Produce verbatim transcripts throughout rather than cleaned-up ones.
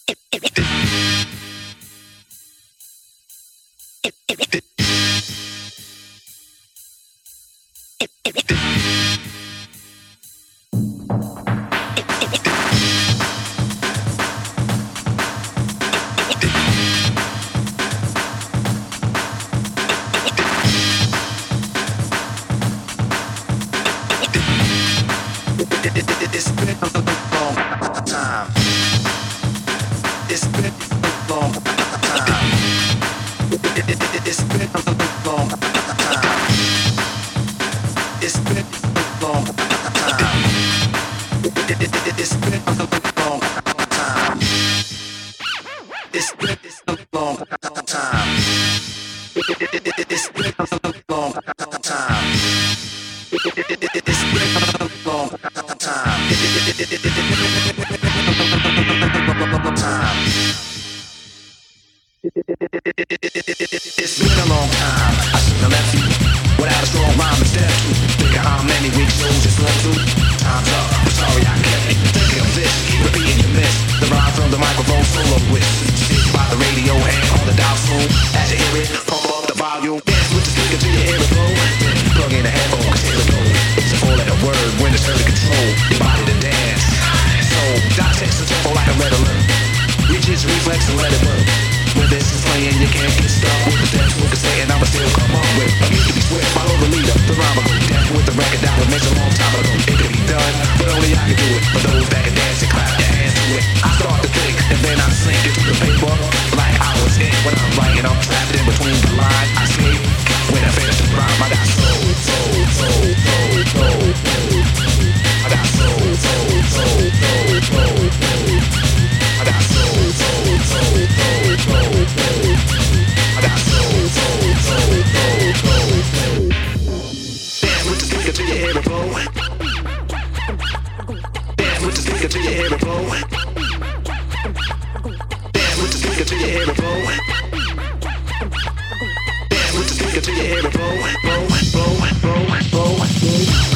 It's been a long time. It's been a long time. It's been a long time. It's been a long time. It's been a long time. It's been a long time. It's been a long time. It's been a long time. It's been a long time. I shouldn't have left you without a strong rhyme to step to. Think of how many weak shows it's left to. Time's up. I'm sorry I kept you. Thinking of this, keep repeating your miss. The rhyme from the microphone solo with. Sit by the radio and on the dial soon. As you hear it, pump up the volume. Dance with the speaker till you hear it blow. Then plug in the headphone, cause here it goes. It's a four-letter word when it's heard to control your body to dance. So dissect the tempo like a red alert. Reach its reflex and let it work. When this is playing, you can't get stuck with the dance move, saying I'ma still come up with. I used to be swift, follow the leader, the rhyme will go deaf with the record down. It makes a long time ago. It could be done, but only I can do it. For those that can dance and clap their hands to it. I start to think, and then I sink into the paper like I was in. When I'm writing, I'm trapped in between the lines. I escape when I finish the rhyme. I got soul, soul, soul, soul, soul. I got soul, soul, soul, soul, soul. I got soul, soul, soul, soul, soul. I got soul, soul, soul, soul, soul. Dance with the speaker till you hear it blow. Dance with the speaker till you hear it blow. Dance with the speaker till you hear it blow. Dance with the speaker till you hear it blow, blow, blow, blow, blow, blow.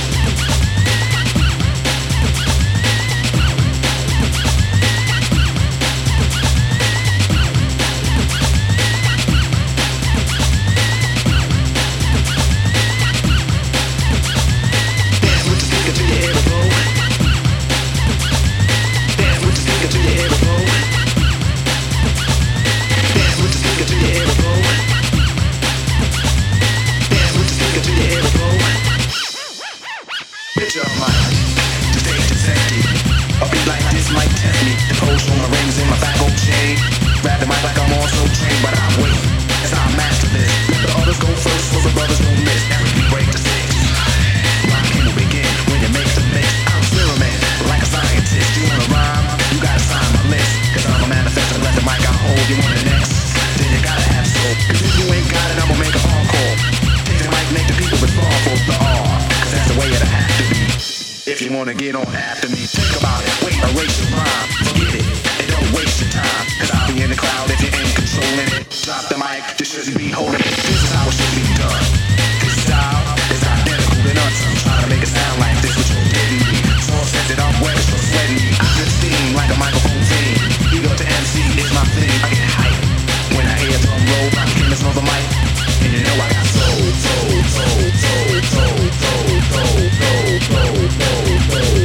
If you wanna get on after me, think about it, wait, erase your rhyme, forget it, and don't waste your time, cause I'll be in the crowd if you ain't controlling it. Drop the mic, you shouldn't be holding it, this is how it should be done. This style is identical to none, so I'm trying to make it sound like this, but you're getting me. So upset that I'm wet, so sweating me. I drip steam like a microphone fiend. Ego to M C is my thing, I get hype when I hear a drum roll, I'm famous on the mic. And you know I got soul, soul, soul, soul, soul, soul, soul, soul, soul, soul, soul.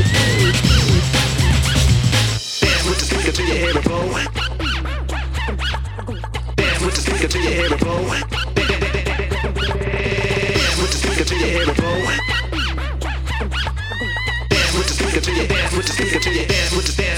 Dance with the speaker till you hear it blow. Dance with the speaker till you hear it blow. Dance with the speaker till you hear it blow. Dance with the speaker till you dance with the speaker till you dance with the